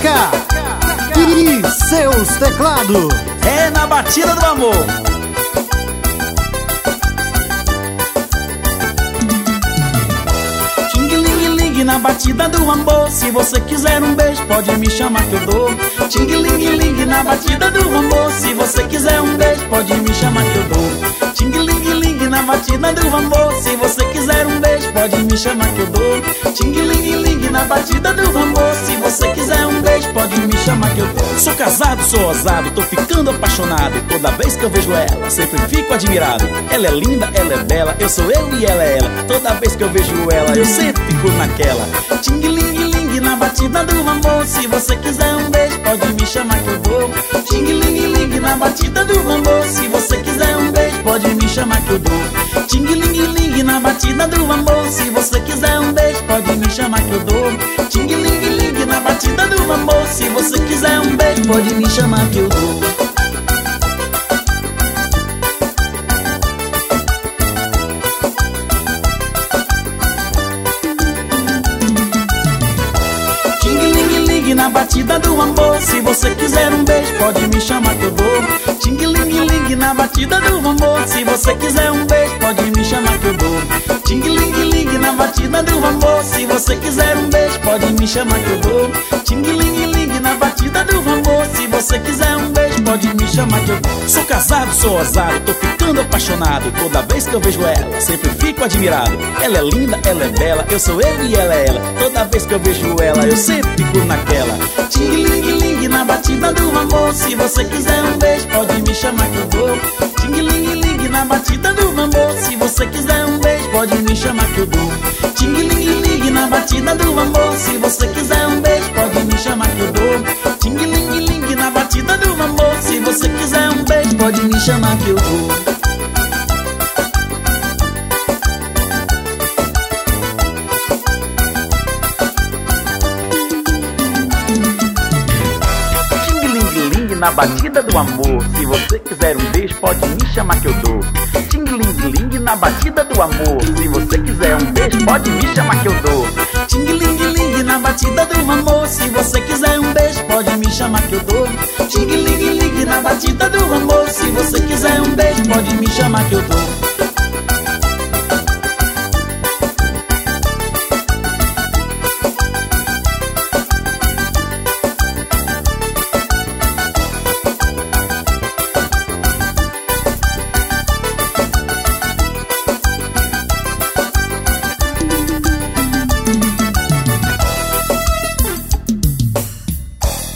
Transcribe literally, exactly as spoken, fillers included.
Kaká e seus teclados. É na batida do amor. Ting-ling-ling na batida do amor. Se você quiser um beijo, pode me chamar que eu dou. Ting-ling-ling na batida do amor. Se você quiser um beijo, pode me chamar que eu dou. Ting-ling-ling na batida do amor. Se você quiser um beijo, pode me chamar que eu dou. Ting-ling-ling na batida do amor. Se você quiser um beijo, pode me chamar que eu dou. Sou casado, sou ousado, tô ficando apaixonado. Toda vez que eu vejo ela, sempre fico admirado. Ela é linda, ela é bela, eu sou eu e ela é ela. Toda vez que eu vejo ela, eu sempre fico naquela. Ting-ling-ling na batida do amor. Se você quiser um beijo, pode me chamar que eu dou. Ting-ling-ling na batida do amor. Se você quiser um beijo, pode me chamar que eu dou. Ting-ling-ling na batida do amor. Se você quiser um beijo, pode me chamar que eu dou. Ting-ling-ling na batida do amor. Se você quiser um beijo, pode me chamar que eu dou. Na batida do amor. Se você quiser um beijo, pode me chamar que eu dou. Ting-ling-ling na batida do amor. Se você quiser um beijo, pode me chamar que eu dou. Ting-ling-ling na batida do amor. Se você quiser um beijo, pode me chamar que eu dou. Ting-ling-ling na batida do amor. Se você quiser um beijo, pode me chamar que eu dou. Sou casado, sou ousado, tô ficando apaixonado. Toda vez que eu vejo ela, sempre fico admirado. Ela é linda, ela é bela, eu sou eu e ela é ela. Toda vez que eu vejo ela, eu sempre fico naquela. Ting-ling-ling na batida do amor. Se você quiser um beijo, pode me chamar que eu dou. Ting-ling-ling na batida do amor. Se você quiser um beijo, pode me chamar que eu dou. Ting-ling-ling na batida do amor. Se você quiser um beijo, pode me chamar que eu dou. Ting-ling-ling na batida do amor. Se você quiser um beijo, pode me chamar que eu dou. Na batida do amor. Se você quiser um beijo, pode me chamar que eu dou. Ting-ling-ling na batida do amor. Se você quiser um beijo, pode me chamar que eu dou. Ting-ling-ling na batida do amor. Se você quiser um beijo, pode me chamar que eu dou. Ting-ling-ling na batida do amor. Se você quiser um beijo, pode me chamar que eu dou.